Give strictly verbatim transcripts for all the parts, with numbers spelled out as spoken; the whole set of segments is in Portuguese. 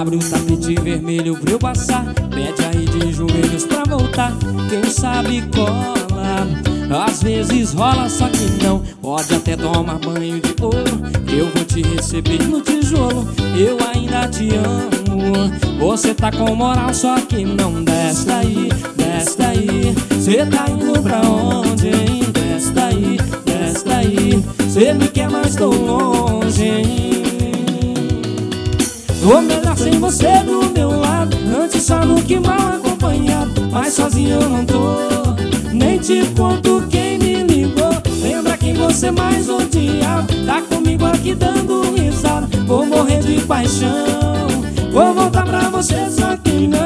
Abre o tapete vermelho pra eu passar, pede aí de joelhos pra voltar. Quem sabe cola, às vezes rola, só que não. Pode até tomar banho de ouro, que eu vou te receber no tijolo. Eu ainda te amo, você tá com moral, só que não. Desce daí, desce daí, cê tá indo pra onde, hein? Desce daí, desce daí, cê me quer, mas tô longe, hein? Tô melhor sem você do meu lado, antes só do que mal acompanhado. Mas sozinho eu não tô, nem te conto quem me ligou. Lembra quem você mais odiava, tá comigo aqui dando risada. Vou morrer de paixão, vou voltar pra você, só que não.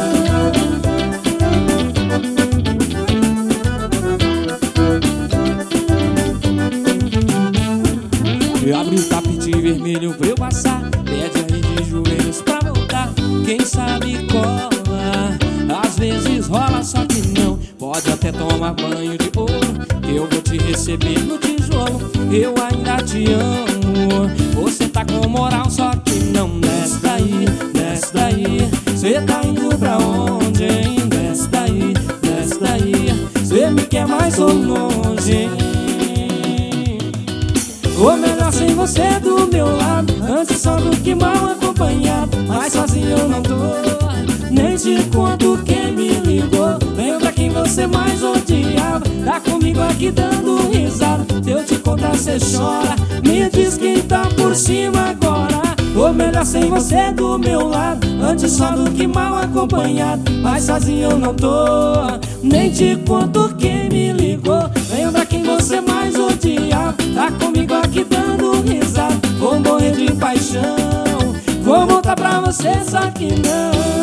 Abre o tapete vermelho pra eu passar, pede aí de joelhos pra voltar. Quem sabe cola, às vezes rola, só que não. Pode até tomar banho de ouro, que eu vou te receber no tijolo. Eu ainda te amo, você tá com moral, só que não. Desce daí, desce daí, cê tá indo pra onde, hein? Desce daí, desce daí, cê me quer, mais ou longe, hein? Ou melhor sem você do meu lado, antes só do que mal acompanhado. Mas sozinho eu não tô, nem te conto quem me ligou. Lembra quem você mais odiava, tá comigo aqui dando risada. Se eu te contar cê chora, me diz quem tá por cima agora. Ou melhor sem você do meu lado, antes só do que mal acompanhado. Mas sozinho eu não tô, nem te conto quem me ligou. Lembra quem você mais odiava, tá comigo aqui dando risada. Vou morrer de paixão, vou voltar pra você, só que não.